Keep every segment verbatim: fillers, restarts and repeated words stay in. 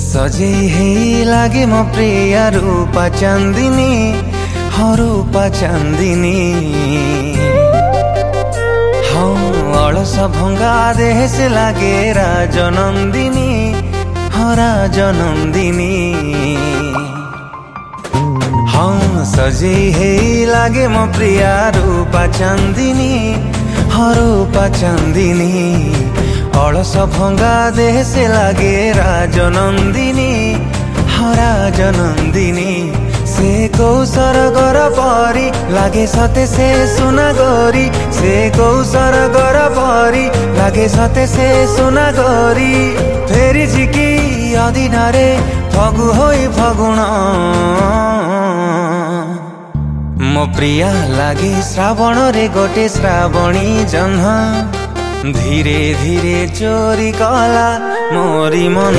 सजेई हेई लागे मो प्रिय रूपा चांदिनी हाँ रूपा चांदिनी हाँ अलस भंगा देह से लागे राजनंदिनी हाँ राजनंदिनी हाँ सजेई हेई लागे मो प्रिय रूपा चांदिनी हाँ रूपा चांदिनी अलस भंगा देह से लागे राजनंदिनी हाँ राजनंदिनी से कौसर गर परी लागे सते से सुना गोरी से कौसर गर परी लागे सते से सुना गोरी फेरी जिकी अदिनारे फगु होई फगुण मो प्रिया लागे श्रावण रे गोटे श्रावणी जह्न धीरे धीरे चोरी कला मोरी मन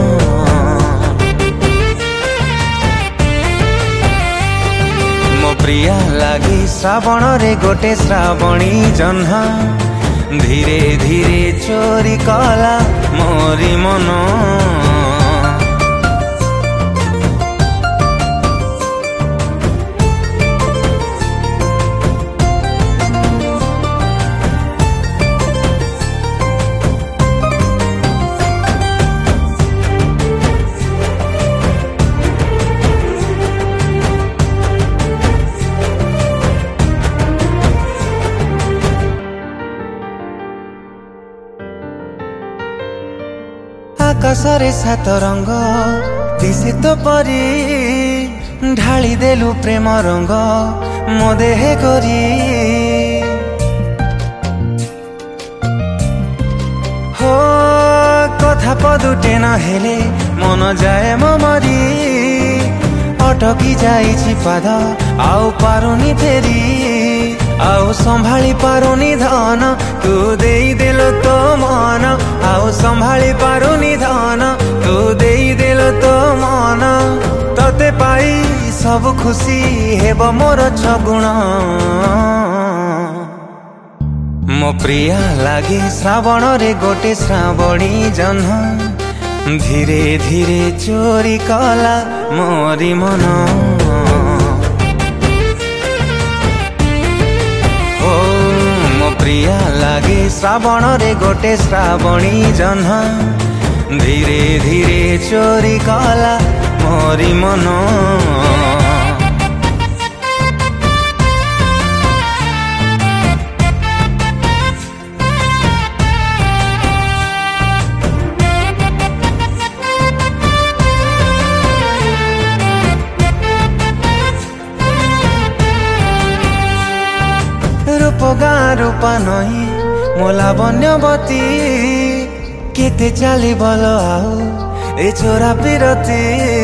मो प्रिया लागे श्रावण रे गोटे श्रावणी जह्न धीरे धीरे चोरी कला मोरी मन आकाशरे सात रंग दिशे तो परी ढाली देलु प्रेम रंग मो देह करी हो कथा पदुटे न हेले मन जाए मो मरी अटकी जाइछि पाद आउ पारुनी फेरी आउ संभाली पारुनी धन तू देई देलो तो मन आउ संभाली पारुनी धन तू देई देलो तो मन तते पाई सब खुशी हेब मोर छगुण मो प्रिया लागे श्रावण रे गोटे श्रावणी जह्न धीरे धीरे चोरी कला मोरी मन प्रिया लागे श्रावण रे गोटे श्रावणी जह्न धीरे धीरे चोरी कला मोरी मन रूप गाँ रूपा नही मोला बन्यवती केते चाली बल आउ ए चोरा पिरती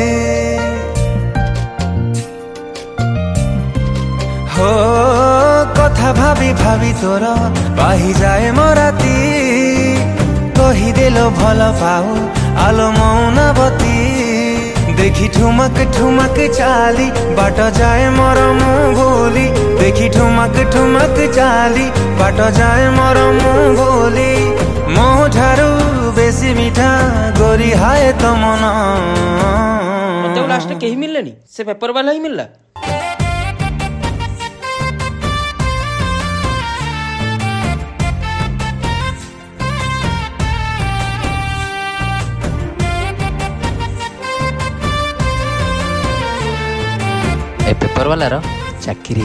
हो कथा भाभी भाभी तोर पाही जाए मराती कही देलो भल पाऊ आलो मौनवती देखी ठुमक ठुमक चाली बाट जाए मोर मुँह भूली देखी ठुमक ठुमक चाली बाट जाए मोर मुँह भूली मो ठारू बेसी मीठा गोरी हाय तो मन मते लास्ट केही मिललेनी से पेपर वाला ही मिलला ए पेपर वाला रो चाकरी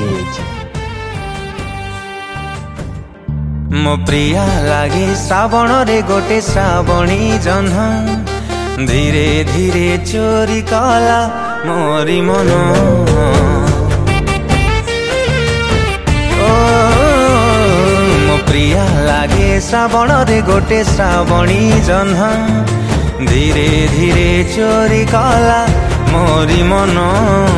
मो प्रिया लागे श्रावण रे गोटे श्रावणी जह्न धीरे धीरे चोरी कला मोरी मन ओ मो प्रिया लागे श्रावण रे गोटे श्रावणी जह्न धीरे धीरे चोरी कला मोरी मन।